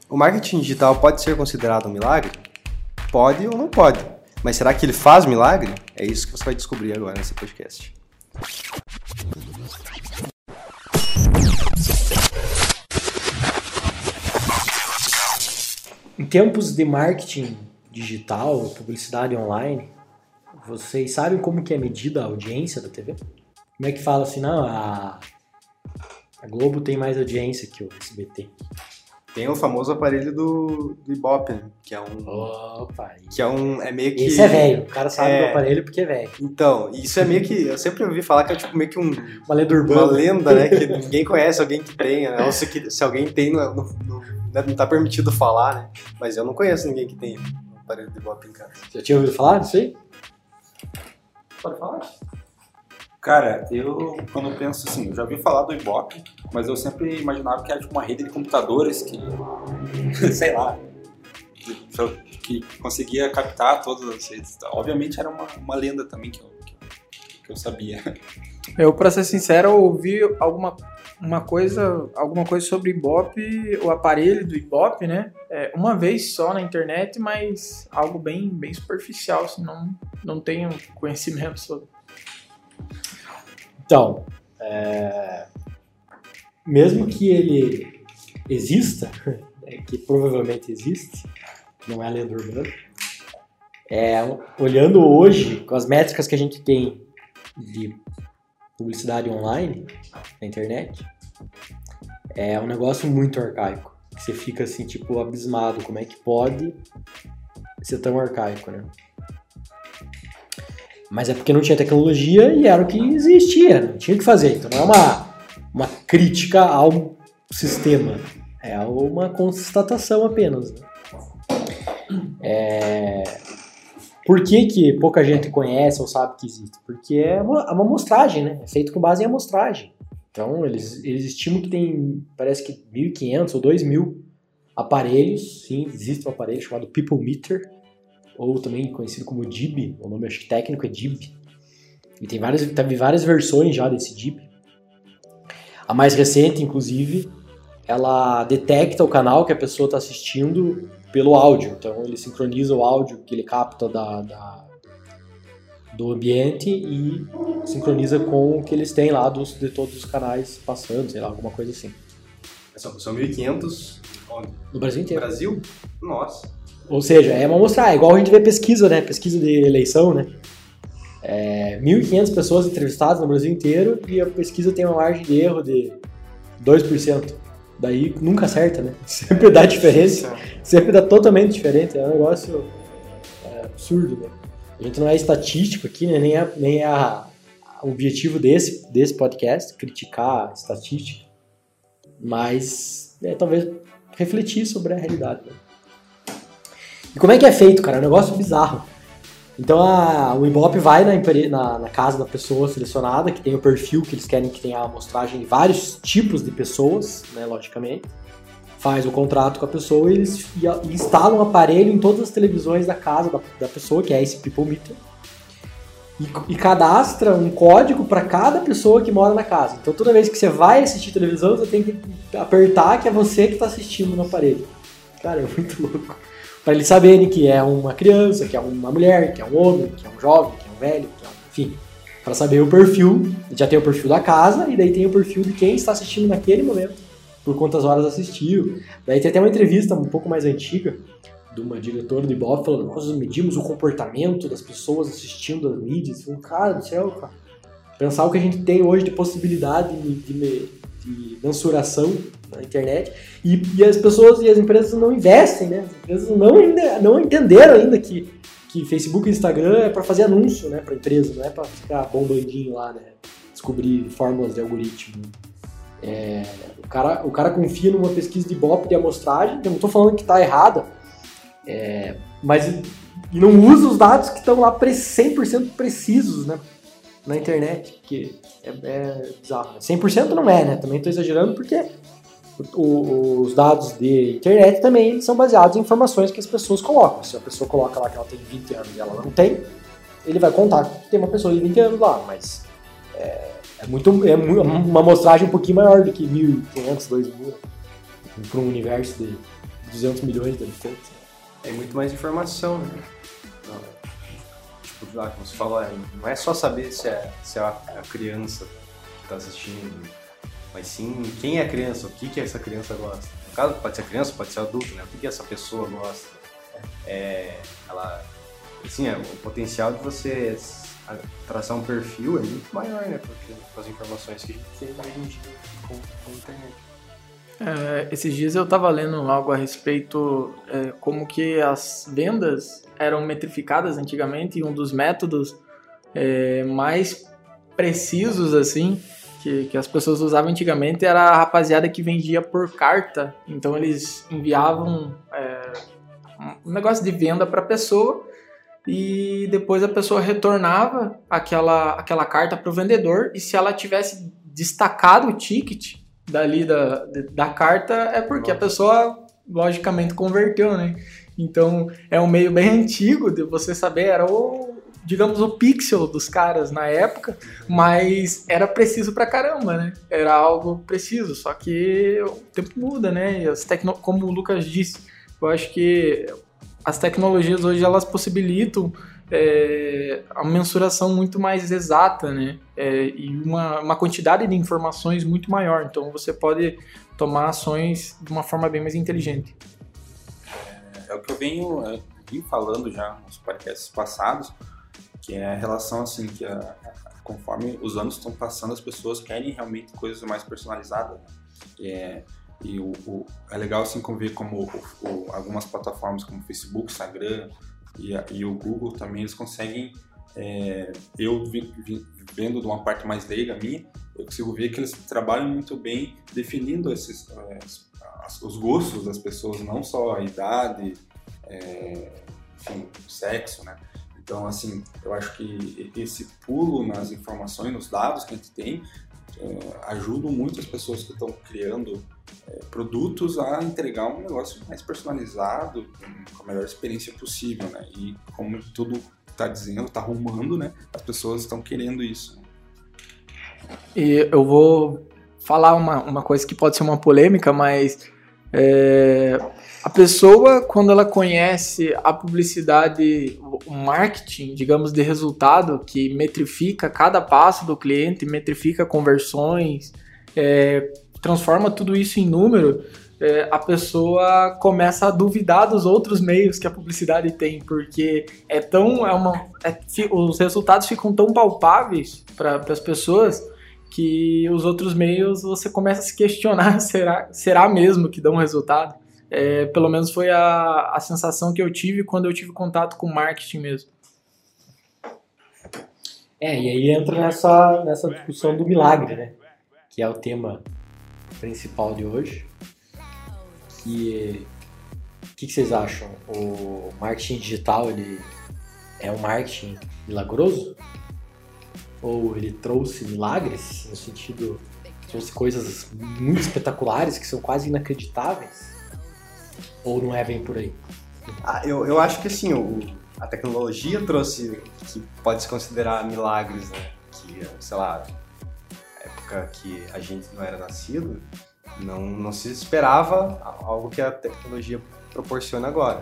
O marketing digital pode ser considerado um milagre? Pode ou não pode. Mas será que ele faz milagre? É isso que você vai descobrir agora nesse podcast. Em tempos de marketing digital, publicidade online, vocês sabem como que é medida a audiência da TV? Como é que fala assim, não, a Globo tem mais audiência que o SBT? Tem o famoso aparelho do Ibope, né? Que é um... Opa! Que é meio que... Esse é velho, o cara sabe do aparelho porque é velho. Então, isso é meio que... Eu sempre ouvi falar que é tipo meio que uma lenda urbana. Uma lenda, né? Que ninguém conhece alguém que tenha, né? Ou se alguém tem, não tá permitido falar, né? Mas eu não conheço ninguém que tenha um aparelho do Ibope em casa. Já tinha ouvido falar disso aí? Pode falar? Cara, quando eu penso assim, eu já ouvi falar do Ibope, mas eu sempre imaginava que era tipo uma rede de computadores que, sei lá, que conseguia captar todas as redes. Obviamente era uma lenda também que eu sabia. Eu, pra ser sincero, eu ouvi alguma coisa sobre Ibope, o aparelho do Ibope, né? Uma vez só na internet, mas algo bem, bem superficial, assim, não tenho conhecimento sobre. Então, mesmo que ele exista, que provavelmente existe, não é lenda urbana, olhando hoje, com as métricas que a gente tem de publicidade online, na internet, é um negócio muito arcaico. Você fica assim, tipo, abismado, como é que pode ser tão arcaico, né? Mas é porque não tinha tecnologia e era o que existia, não tinha o que fazer. Então não é uma crítica ao sistema, é uma constatação apenas. Né? Por que pouca gente conhece ou sabe que existe? Porque é uma amostragem, né? É feito com base em amostragem. Então eles estimam que tem, parece que 1.500 ou 2.000 aparelhos. Sim, existe um aparelho chamado People Meter, ou também conhecido como DIB, o nome acho que técnico é DIB. E tem várias versões já desse DIB. A mais recente, inclusive, ela detecta o canal que a pessoa está assistindo pelo áudio. Então ele sincroniza o áudio que ele capta do ambiente e sincroniza com o que eles têm lá de todos os canais passando, sei lá, alguma coisa assim. São 1.500 no Brasil inteiro. Brasil? Nossa. Ou seja, é uma amostra, igual a gente vê pesquisa, né? Pesquisa de eleição, né? 1.500 pessoas entrevistadas no Brasil inteiro e a pesquisa tem uma margem de erro de 2%. Daí nunca acerta, né? Sempre dá diferença, sempre dá totalmente diferente. É um negócio absurdo, né? A gente não é estatístico aqui, né? Nem é o objetivo desse podcast, criticar a estatística, mas talvez refletir sobre a realidade, né? E como é que é feito, cara? É um negócio bizarro. Então o Ibope vai na casa da pessoa selecionada, que tem o perfil que eles querem que tenha a amostragem de vários tipos de pessoas, né, logicamente. Faz o contrato com a pessoa e eles instalam um aparelho em todas as televisões da casa da pessoa, que é esse People Meter. E cadastra um código para cada pessoa que mora na casa. Então toda vez que você vai assistir televisão, você tem que apertar que é você que está assistindo no aparelho. Cara, é muito louco. Para eles saberem que é uma criança, que é uma mulher, que é um homem, que é um jovem, que é um velho, enfim. Para saber o perfil, já tem o perfil da casa e daí tem o perfil de quem está assistindo naquele momento, por quantas horas assistiu. Daí tem até uma entrevista um pouco mais antiga de uma diretora de Ibope falando: nós medimos o comportamento das pessoas assistindo as mídias. Falei, cara do céu, cara. Pensar o que a gente tem hoje de possibilidade de mensuração na internet e as pessoas e as empresas não investem, né? As empresas não entenderam ainda que Facebook e Instagram é para fazer anúncio, né, para empresa, não é para ficar bombandinho lá, né? Descobrir fórmulas de algoritmo. O cara confia numa pesquisa de Ibope de amostragem, eu não estou falando que está errada, mas e não usa os dados que estão lá 100% precisos, né, na internet, que é bizarro. 100% não é, né? Também estou exagerando porque os dados de internet também são baseados em informações que as pessoas colocam. Se a pessoa coloca lá que ela tem 20 anos e ela não tem, ele vai contar que tem uma pessoa de 20 anos lá, mas é uma amostragem um pouquinho maior do que 1.500, 2.000 para um universo de 200 milhões de habitantes. É muito mais informação, né? Não, tipo, como você falou, não é só saber se é a criança que está assistindo, mas sim quem é a criança, o que essa criança gosta. No caso, pode ser criança, pode ser adulto, né? O que essa pessoa gosta. Assim, o potencial de você traçar um perfil é muito maior, né? Porque com as informações que a gente tem hoje em dia com a internet. Esses dias eu estava lendo algo a respeito como que as vendas eram metrificadas antigamente, e um dos métodos mais precisos assim que as pessoas usavam antigamente era a rapaziada que vendia por carta. Então eles enviavam um negócio de venda para a pessoa e depois a pessoa retornava aquela carta para o vendedor, e se ela tivesse destacado o ticket dali da carta é porque a pessoa logicamente converteu, né? Então é um meio bem antigo de você saber, era digamos o pixel dos caras na época, mas era preciso pra caramba, né? Era algo preciso, só que o tempo muda, né? E como o Lucas disse, eu acho que as tecnologias hoje elas possibilitam a mensuração muito mais exata, né? E uma quantidade de informações muito maior. Então você pode tomar ações de uma forma bem mais inteligente. É o que eu venho falando já nos podcasts passados, que é a relação assim que conforme os anos estão passando, as pessoas querem realmente coisas mais personalizadas. E é legal assim ver como algumas plataformas como o Facebook, Instagram e o Google também, eles conseguem, eu vendo de uma parte mais leiga minha, eu consigo ver que eles trabalham muito bem definindo os gostos das pessoas, não só a idade, enfim, o sexo, né? Então, assim, eu acho que esse pulo nas informações, nos dados que a gente tem, ajudam muito as pessoas que estão criando produtos a entregar um negócio mais personalizado, com a melhor experiência possível, né? E como tudo está dizendo, está arrumando, né? As pessoas estão querendo isso. E eu vou falar uma coisa que pode ser uma polêmica, mas a pessoa, quando ela conhece a publicidade, o marketing, digamos, de resultado, que metrifica cada passo do cliente, metrifica conversões, transforma tudo isso em número, a pessoa começa a duvidar dos outros meios que a publicidade tem, porque os resultados ficam tão palpáveis para as pessoas que os outros meios você começa a se questionar, será mesmo que dão resultado? Pelo menos foi a sensação que eu tive quando eu tive contato com marketing mesmo. E aí entra nessa discussão do milagre, né? Que é o tema principal de hoje. O que vocês acham? O marketing digital, ele é um marketing milagroso? Ou ele trouxe milagres, no sentido, trouxe coisas muito espetaculares que são quase inacreditáveis? Ou não é bem por aí? Eu acho que assim, a tecnologia trouxe o que pode se considerar milagres, né? Que, sei lá, na época que a gente não era nascido, não se esperava algo que a tecnologia proporciona agora.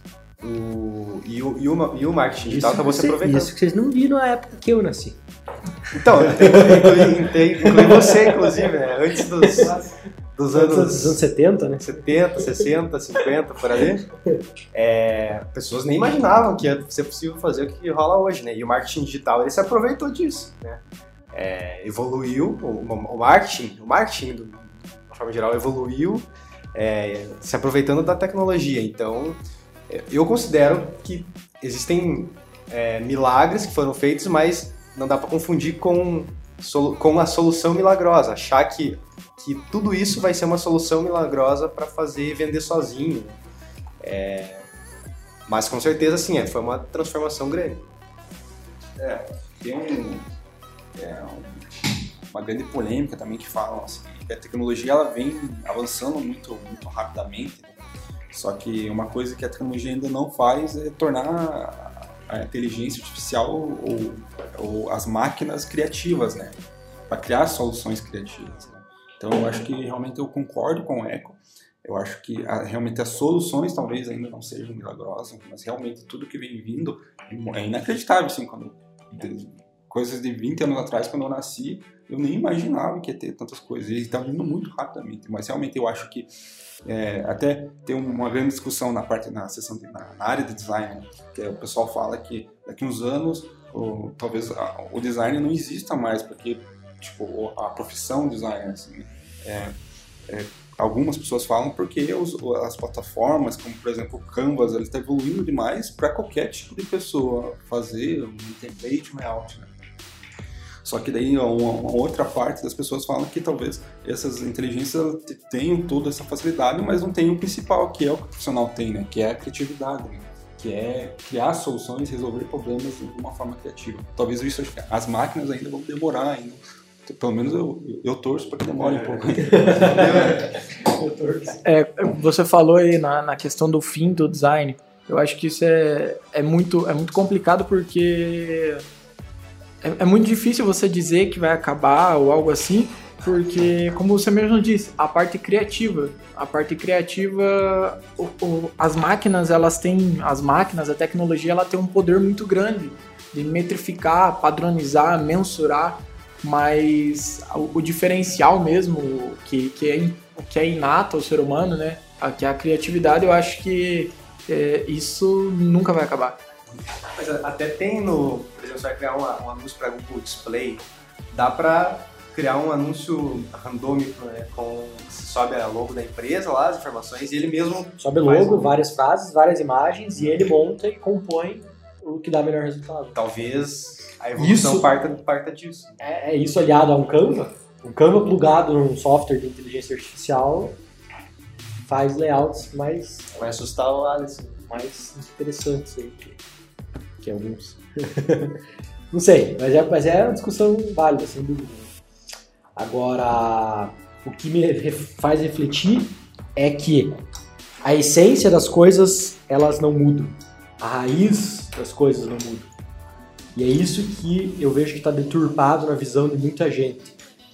E o marketing digital acabou se aproveitando. Isso que vocês não viram na época que eu nasci. Então, inclui você, inclusive, né? Antes dos anos 70, né? 70, 60, 50, por ali. Pessoas nem imaginavam que ia ser possível fazer o que rola hoje, né? E o marketing digital, ele se aproveitou disso, né? Evoluiu, o marketing, de uma forma geral, evoluiu, se aproveitando da tecnologia. Então, eu considero que existem milagres que foram feitos, mas não dá para confundir com a solução milagrosa, achar que tudo isso vai ser uma solução milagrosa para fazer vender sozinho. Mas com certeza, sim, foi uma transformação grande. Tem uma grande polêmica também que falam assim, que a tecnologia ela vem avançando muito, muito rapidamente, né? Só que uma coisa que a tecnologia ainda não faz é tornar a inteligência artificial ou as máquinas criativas, né? Para criar soluções criativas, né? Então eu acho que realmente eu concordo com o Eco. Eu acho que realmente as soluções talvez ainda não sejam milagrosas, mas realmente tudo que vem vindo é inacreditável, assim, coisas de 20 anos atrás, quando eu nasci, eu nem imaginava que ia ter tantas coisas, e está vindo muito rapidamente, mas realmente eu acho que até tem uma grande discussão na seção na área de design, que o pessoal fala que daqui uns anos talvez o design não exista mais, porque tipo, a profissão designer, assim, algumas pessoas falam porque as plataformas, como por exemplo o Canvas, ele está evoluindo demais para qualquer tipo de pessoa fazer um template, um layout, né? Só que daí uma outra parte das pessoas falam que talvez essas inteligências tenham toda essa facilidade, mas não tem o principal, que é o que o profissional tem, né? Que é a criatividade, né? Que é criar soluções, resolver problemas de uma forma criativa. Talvez isso, as máquinas ainda vão demorar ainda. Pelo menos eu torço para que demore um pouco. Você falou aí na questão do fim do design. Eu acho que isso é muito complicado, porque é muito difícil você dizer que vai acabar ou algo assim, porque, como você mesmo disse, a parte criativa, as máquinas, a tecnologia, ela tem um poder muito grande de metrificar, padronizar, mensurar, mas o diferencial mesmo, que é inato ao ser humano, né, que é a criatividade, eu acho que isso nunca vai acabar. Mas até tem por exemplo, você vai criar um anúncio para Google Display, dá para criar um anúncio randômico, né, você sobe a logo da empresa lá, as informações, e ele mesmo sobe logo, várias frases, várias imagens, e ele monta e compõe o que dá melhor resultado. Talvez a evolução parta disso. Isso aliado a um Canva plugado num software de inteligência artificial faz layouts mais... Vai assustar o Alisson. Mais interessantes aí que alguns. Não sei, mas é uma discussão válida, sem dúvida. Agora, o que me faz refletir é que a essência das coisas, elas não mudam. A raiz das coisas não muda. E é isso que eu vejo que está deturpado na visão de muita gente.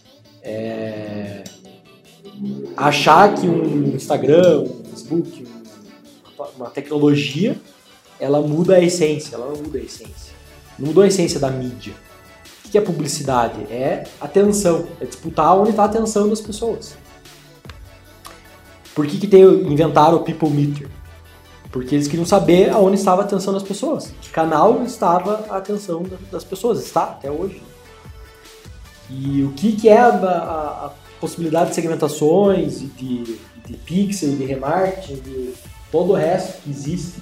Achar que um Instagram, um Facebook, uma tecnologia, ela muda a essência. Ela não muda a essência. Não mudou a essência da mídia. O que é publicidade? É atenção. É disputar onde está a atenção das pessoas. Por que inventaram o People Meter? Porque eles queriam saber aonde estava a atenção das pessoas. Que canal estava a atenção das pessoas. Está até hoje. E o que é a possibilidade de segmentações, de pixel, de remarketing, de todo o resto que existe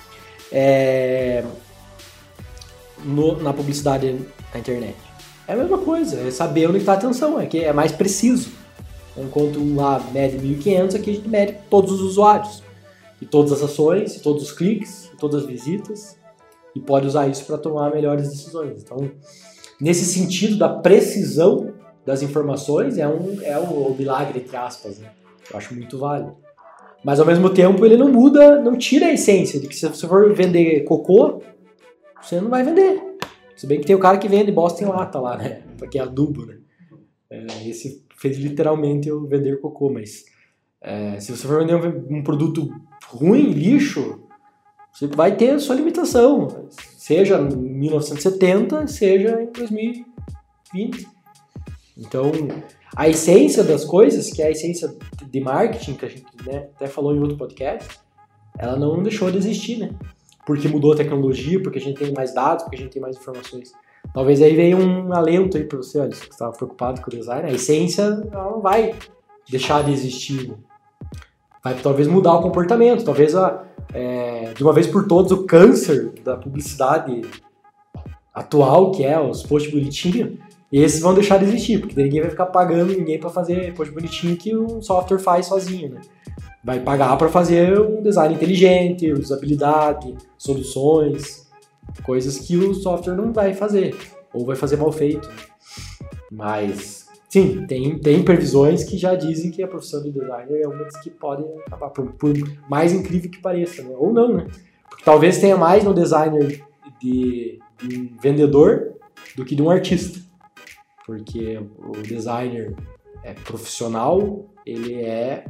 na publicidade na internet. É a mesma coisa, é saber onde está a atenção, que é mais preciso. Enquanto lá mede 1.500, aqui a gente mede todos os usuários. E todas as ações, e todos os cliques, e todas as visitas, e pode usar isso para tomar melhores decisões. Então, nesse sentido da precisão das informações, é o milagre, entre aspas, né? Eu acho muito válido. Mas, ao mesmo tempo, ele não muda, não tira a essência de que se você for vender cocô, você não vai vender. Se bem que tem o cara que vende bosta em lata lá, né? Porque é adubo, né? Esse fez literalmente eu vender cocô, mas se você for vender um produto ruim, lixo, você vai ter a sua limitação. Seja em 1970, seja em 2020. Então, a essência das coisas, que é a essência de marketing, que a gente, né, até falou em outro podcast, ela não deixou de existir, né? Porque mudou a tecnologia, porque a gente tem mais dados, porque a gente tem mais informações. Talvez aí venha um alento aí para você, olha, que estava preocupado com o design. A essência, ela não vai deixar de existir. Vai talvez mudar o comportamento, talvez de uma vez por todas o câncer da publicidade atual, que é os posts bonitinhos, esses vão deixar de existir, porque ninguém vai ficar pagando ninguém para fazer post bonitinho que o software faz sozinho, né? Vai pagar para fazer um design inteligente, usabilidade, soluções, coisas que o software não vai fazer, ou vai fazer mal feito. Mas, sim, tem previsões que já dizem que a profissão de designer é uma das que pode acabar, por mais incrível que pareça, né? Ou não, né? Porque talvez tenha mais no designer de um vendedor do que de um artista. Porque o designer é profissional, ele é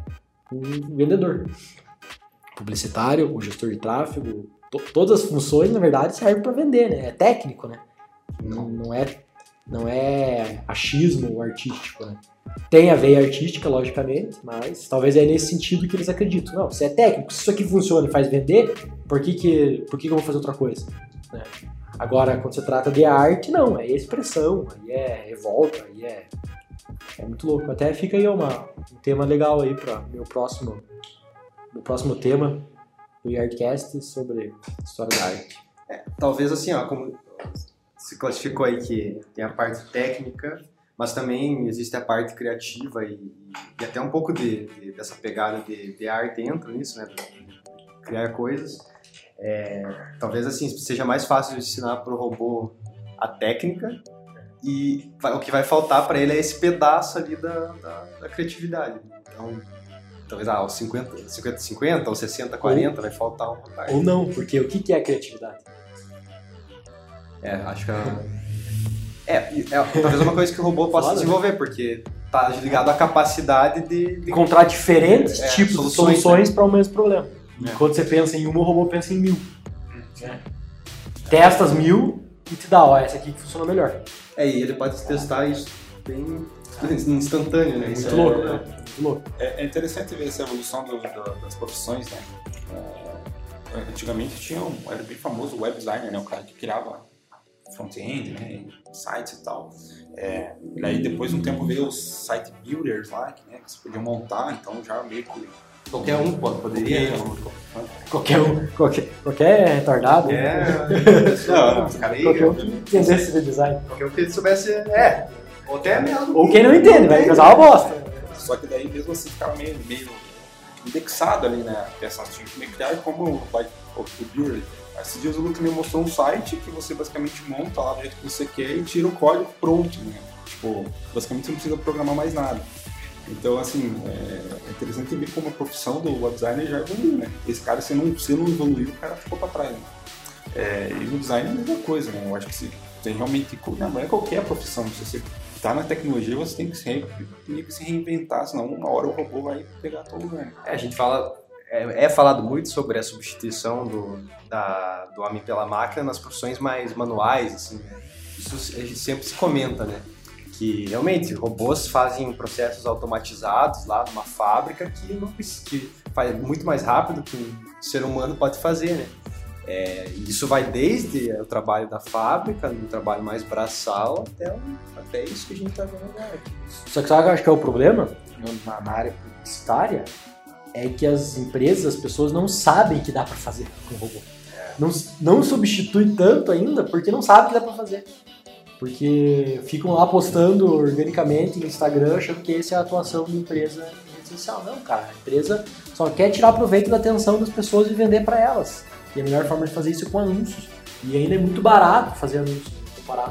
um vendedor. Publicitário, o gestor de tráfego, todas as funções, na verdade, servem para vender, né? É técnico, né? Não é achismo ou artístico, né? Tem a veia artística, logicamente, mas talvez é nesse sentido que eles acreditam. Não, você é técnico, se isso aqui funciona e faz vender, por que eu vou fazer outra coisa? Né? Agora, quando se trata de arte, não, é expressão, aí é revolta, aí é muito louco. Até fica aí um tema legal aí para meu próximo tema do Yardcast sobre história da arte. Talvez assim, como se classificou aí que tem a parte técnica, mas também existe a parte criativa e até um pouco dessa pegada de arte entra nisso, né? De criar coisas. Talvez assim seja mais fácil de ensinar para o robô a técnica e o que vai faltar para ele é esse pedaço ali da criatividade. Então, talvez aos 50-50 ou 60-40 vai faltar uma parte. Ou não, porque o que é a criatividade? Acho que talvez uma coisa que o robô possa desenvolver, porque tá ligado à capacidade de encontrar diferentes tipos de soluções para o mesmo problema. E quando você pensa em uma, o robô pensa em 1000. Testa as 1000 e te dá, essa aqui que funciona melhor. E ele pode testar isso bem instantâneo, né? Muito louco, né? Muito louco. É interessante ver essa evolução das profissões, né? Antigamente era bem famoso o web designer, né? O cara que criava front-end, né? Sites e tal. E aí depois de um tempo veio os site builders lá, que você podia montar, então já meio que... Qualquer um poderia. Qualquer retardado. Qualquer um que entendesse de design. Qualquer um que soubesse. Ou até mesmo. Ou quem não entende, vai causar uma bosta. Só que daí mesmo assim ficava meio indexado ali, né? Essas tinhas que criar como o builder. Esses dias o Luke me mostrou um site que você basicamente monta lá do jeito que você quer e tira o código pronto, né? Tipo, basicamente você não precisa programar mais nada. Então, assim, é interessante ver como a profissão do web designer já evoluiu, né? Esse cara, se não evoluiu, o cara ficou pra trás, né? E no design é a mesma coisa, né? Eu acho que se tem realmente... Não é qualquer profissão. Se você tá na tecnologia, você tem que se reinventar, senão uma hora o robô vai pegar todo lugar. Né? A gente fala... É falado muito sobre a substituição do homem pela máquina nas profissões mais manuais, assim, né? Isso a gente sempre se comenta, né? Que realmente robôs fazem processos automatizados lá numa fábrica que faz muito mais rápido que um ser humano pode fazer, né? Isso vai desde o trabalho da fábrica, no trabalho mais braçal, até isso que a gente está vendo agora. Só que sabe o que eu acho que é o problema na área publicitária? É que as empresas, as pessoas não sabem que dá para fazer com o robô. Não substitui tanto ainda porque não sabe que dá para fazer. Porque ficam lá postando organicamente no Instagram achando que essa é a atuação da empresa em rede social. Não, cara, a empresa só quer tirar proveito da atenção das pessoas e vender para elas. E a melhor forma de fazer isso é com anúncios. E ainda é muito barato fazer anúncios, comparado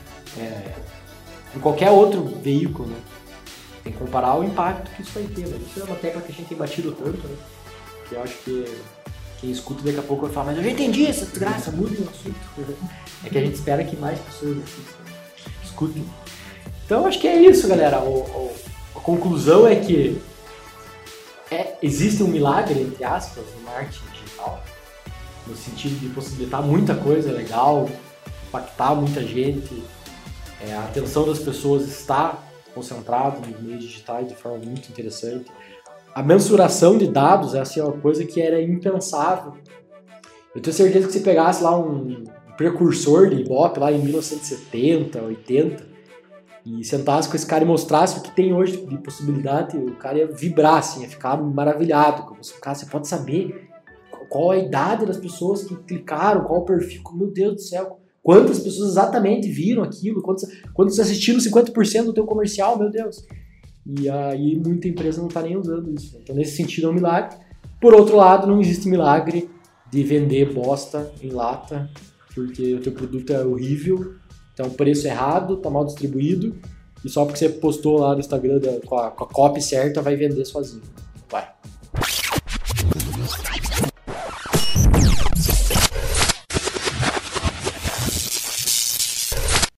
com qualquer outro veículo, né? Tem que comparar o impacto que isso vai ter. Mas isso é uma tecla que a gente tem batido tanto, né? Que eu acho que quem escuta daqui a pouco vai falar, mas eu já entendi essa desgraça, muda o assunto. É que a gente espera que mais pessoas escutem. Então acho que é isso, galera. A conclusão é que existe um milagre, entre aspas, no marketing digital, no sentido de possibilitar muita coisa legal, impactar muita gente. A atenção das pessoas está concentrada nos meios digitais de forma muito interessante. A mensuração de dados é assim, uma coisa que era impensável. Eu tenho certeza que se pegasse lá um precursor de Ibope lá em 1970, 80 e sentasse com esse cara e mostrasse o que tem hoje de possibilidade, o cara ia vibrar, assim, ia ficar maravilhado. Você pode saber qual a idade das pessoas que clicaram, qual o perfil, meu Deus do céu, quantas pessoas exatamente viram aquilo, quantos assistiram 50% do teu comercial, meu Deus. E aí muita empresa não está nem usando isso. Então nesse sentido é um milagre. Por outro lado, não existe milagre de vender bosta em lata, porque o teu produto é horrível, então o preço é errado, tá mal distribuído, e só porque você postou lá no Instagram com a copy certa vai vender sozinho. Vai.